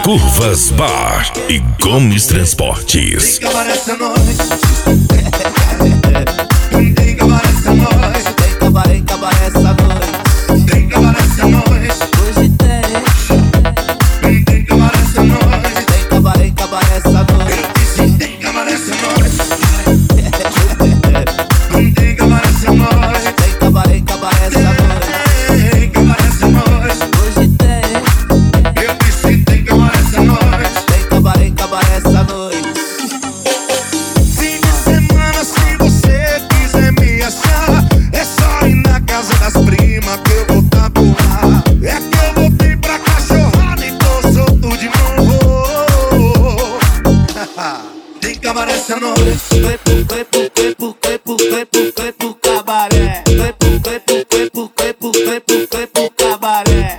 Curvas Bar e Gomes Transportes. Tem cabaré essa noite. Tem cabaré essa noite. Tem cabaré essa noite. Tem cabaré essa noite. Hoje tem. Tem cabaré essa noite. Tem cabaré essa noite. Eu disse tem cabaré essa noite. Tem cabaré essa noite. Tem cabaré essa noite. Tem cabaré essa noite. Hoje tem. Eu disse tem cabaré essa noite. Tem cabaré essa noite. Fim de semana, se você quiser me achar, é só ir na casa das primas que eu vou tatuar. É que eu voltei pra cachorrada e tô solto de novo. Tem cabaré essa noite. Foi pro cabaré. Foi pro cabaré.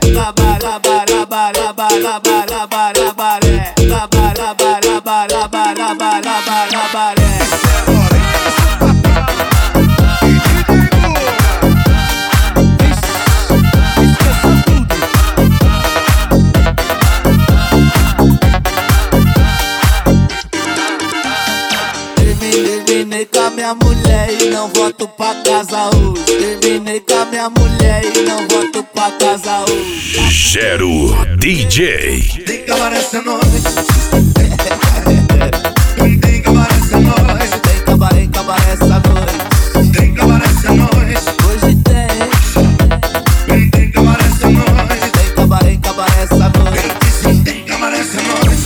Terminei com a minha mulher e não volto pra casa hoje. Terminei com a minha mulher e não volto pra casa hoje. Gero DJ. Tem cabaré essa noite. Tem cabaré essa noite. Tem cabaré essa noite. Tem cabaré essa noite. Hoje tem. Tem cabaré essa noite. Tem cabaré essa noite. Eu disse tem cabaré essa noite.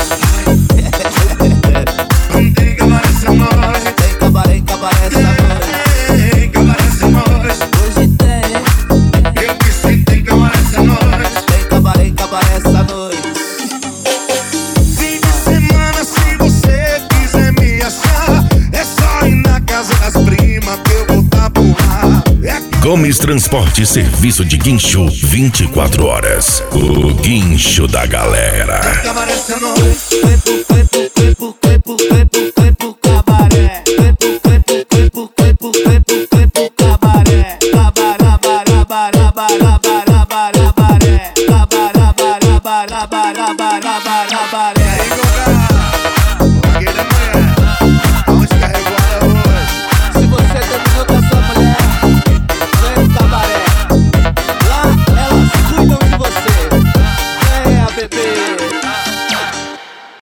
Tem cabaré essa noite. Tem cabaré essa noite. Tem cabaré essa noite. Hoje tem. Eu disse tem cabaré essa noite. Tem cabaré essa noite. Fim de semana, se você quiser me achar, é só ir na casa das primas que eu vou tabuar. É que Gomes Transporte, serviço de guincho 24 horas. O guincho da galera. cabaré essa noite. Foi pro cabaré. Foi pro cabaré. E aí, Gogá? Vagueiro da manhã. Aonde carregou ela hoje? Se você terminou com a sua mulher, vem no cabaré. Lá elas cuidam de você. Venha, bebê.